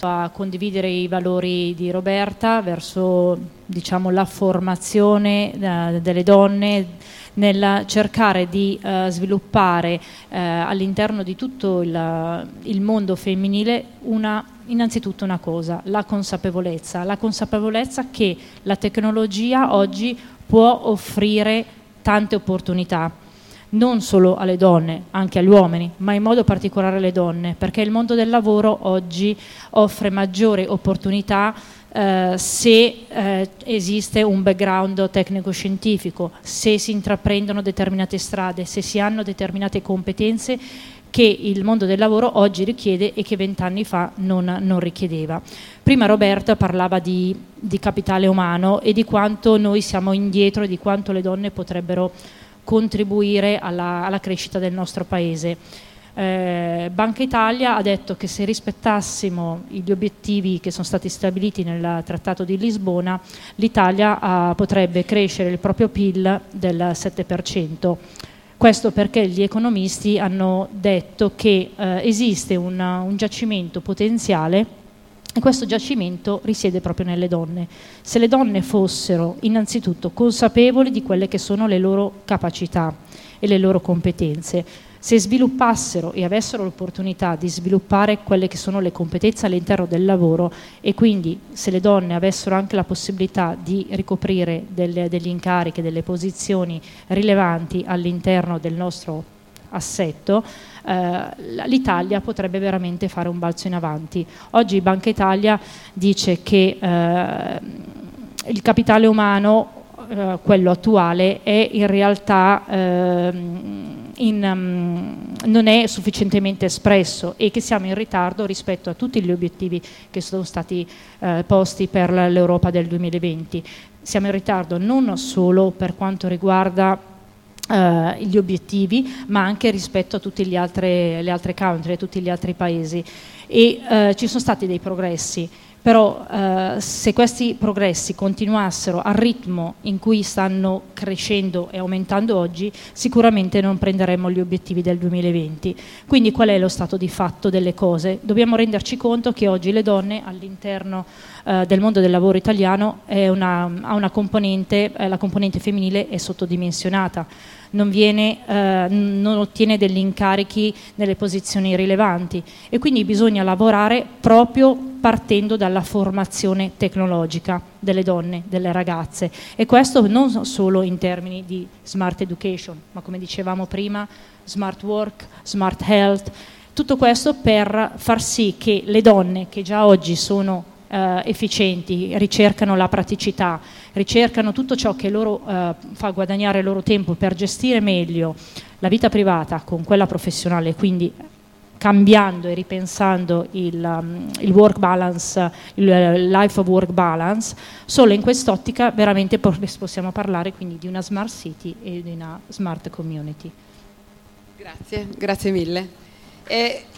a condividere i valori di Roberta verso, diciamo, la formazione delle donne, nel cercare di sviluppare all'interno di tutto il mondo femminile innanzitutto una cosa, la consapevolezza che la tecnologia oggi può offrire tante opportunità, non solo alle donne, anche agli uomini, ma in modo particolare alle donne, perché il mondo del lavoro oggi offre maggiori opportunità se esiste un background tecnico-scientifico, se si intraprendono determinate strade, se si hanno determinate competenze che il mondo del lavoro oggi richiede e che 20 anni fa non richiedeva. Prima Roberta parlava di capitale umano e di quanto noi siamo indietro e di quanto le donne potrebbero contribuire alla crescita del nostro paese. Banca Italia ha detto che se rispettassimo gli obiettivi che sono stati stabiliti nel Trattato di Lisbona, l'Italia potrebbe crescere il proprio PIL del 7%. Questo perché gli economisti hanno detto che esiste un giacimento potenziale e questo giacimento risiede proprio nelle donne. Se le donne fossero innanzitutto consapevoli di quelle che sono le loro capacità e le loro competenze, se sviluppassero e avessero l'opportunità di sviluppare quelle che sono le competenze all'interno del lavoro e quindi se le donne avessero anche la possibilità di ricoprire degli incarichi, delle posizioni rilevanti all'interno del nostro assetto, l'Italia potrebbe veramente fare un balzo in avanti. Oggi Banca Italia dice che il capitale umano, quello attuale, è in realtà non è sufficientemente espresso e che siamo in ritardo rispetto a tutti gli obiettivi che sono stati posti per l'Europa del 2020. Siamo in ritardo non solo per quanto riguarda gli obiettivi, ma anche rispetto a tutte le altre country, a tutti gli altri paesi. E ci sono stati dei progressi, però se questi progressi continuassero al ritmo in cui stanno crescendo e aumentando oggi, sicuramente non prenderemo gli obiettivi del 2020. Quindi qual è lo stato di fatto delle cose? Dobbiamo renderci conto che oggi le donne all'interno del mondo del lavoro italiano ha una componente, la componente femminile è sottodimensionata, non ottiene degli incarichi nelle posizioni rilevanti e quindi bisogna lavorare proprio partendo dalla formazione tecnologica delle donne, delle ragazze, e questo non solo in termini di smart education, ma come dicevamo prima, smart work, smart health, tutto questo per far sì che le donne che già oggi sono efficienti, ricercano la praticità, ricercano tutto ciò che loro fa guadagnare il loro tempo per gestire meglio la vita privata con quella professionale, quindi cambiando e ripensando il work balance, il life of work balance. Solo in quest'ottica veramente possiamo parlare quindi di una smart city e di una smart community. Grazie mille.